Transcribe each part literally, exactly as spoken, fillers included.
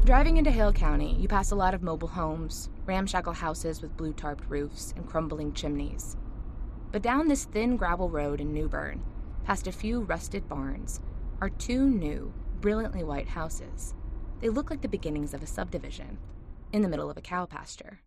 Driving into Hale County, you pass a lot of mobile homes, ramshackle houses with blue-tarped roofs and crumbling chimneys. But down this thin gravel road in New Bern, past a few rusted barns, are two new, brilliantly white houses. They look like the beginnings of a subdivision, in the middle of a cow pasture.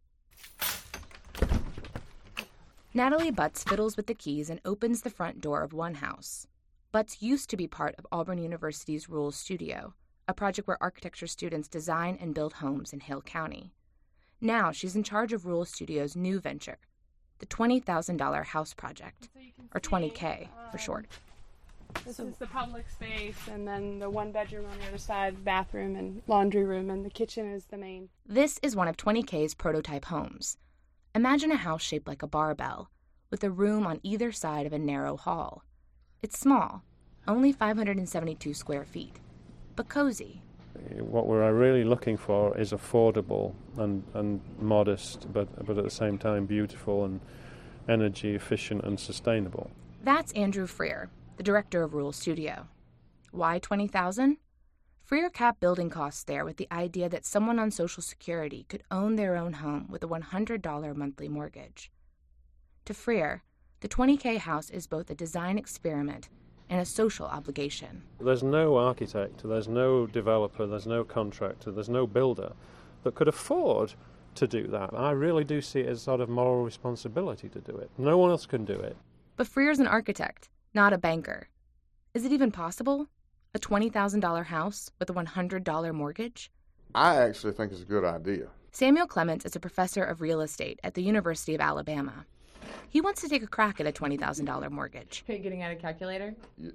Natalie Butts fiddles with the keys and opens the front door of one house. Butts used to be part of Auburn University's Rural Studio, a project where architecture students design and build homes in Hale County. Now she's in charge of Rural Studio's new venture, the twenty thousand dollars House Project, so or twenty K um, for short. This So- is the public space, and then the one bedroom on the other side, bathroom and laundry room, and the kitchen is the main. This is one of twenty K's prototype homes. Imagine a house shaped like a barbell, with a room on either side of a narrow hall. It's small, only five hundred seventy-two square feet, but cozy. What we're really looking for is affordable and, and modest, but, but at the same time beautiful and energy efficient and sustainable. That's Andrew Freer, the director of Rural Studio. Why twenty thousand dollars? Freer capped building costs there with the idea that someone on Social Security could own their own home with a one hundred dollars monthly mortgage. To Freer, the twenty K house is both a design experiment and a social obligation. There's no architect, there's no developer, there's no contractor, there's no builder that could afford to do that. I really do see it as sort of moral responsibility to do it. No one else can do it. But Freer's an architect, not a banker. Is it even possible? A twenty thousand dollars house with a one hundred dollars mortgage? I actually think it's a good idea. Samuel Clements is a professor of real estate at the University of Alabama. He wants to take a crack at a twenty thousand dollars mortgage. Okay, getting out a calculator?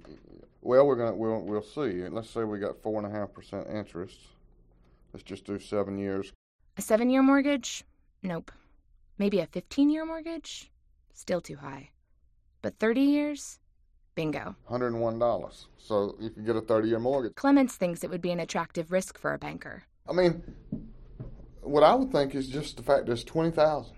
Well, we're gonna we'll we'll see. Let's say we got four and a half percent interest. Let's just do seven years. A seven-year mortgage? Nope. Maybe a fifteen-year mortgage? Still too high. But thirty years? Bingo. one hundred and one dollars. So you can get a thirty-year mortgage. Clements thinks it would be an attractive risk for a banker. I mean, what I would think is just the fact there's twenty thousand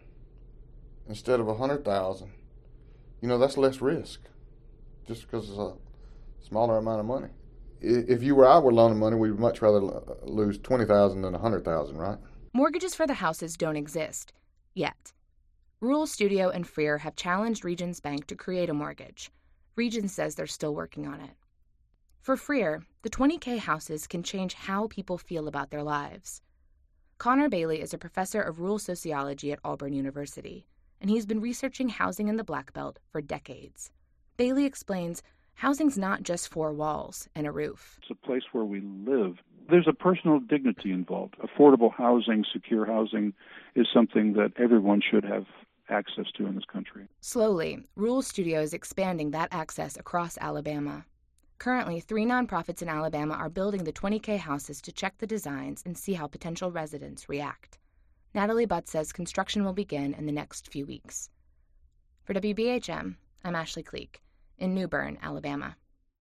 instead of a hundred thousand. You know, that's less risk, just because it's a smaller amount of money. If you or I were loaning money, we'd much rather lose twenty thousand than a hundred thousand, right? Mortgages for the houses don't exist yet. Rural Studio and Freer have challenged Regions Bank to create a mortgage. Regions says they're still working on it. For Freer, the twenty K houses can change how people feel about their lives. Connor Bailey is a professor of rural sociology at Auburn University, and he's been researching housing in the Black Belt for decades. Bailey explains housing's not just four walls and a roof. It's a place where we live. There's a personal dignity involved. Affordable housing, secure housing is something that everyone should have access to in this country. Slowly, Rural Studio is expanding that access across Alabama. Currently, three nonprofits in Alabama are building the twenty K houses to check the designs and see how potential residents react. Natalie Butts says construction will begin in the next few weeks. For W B H M, I'm Ashley Cleek in New Bern, Alabama.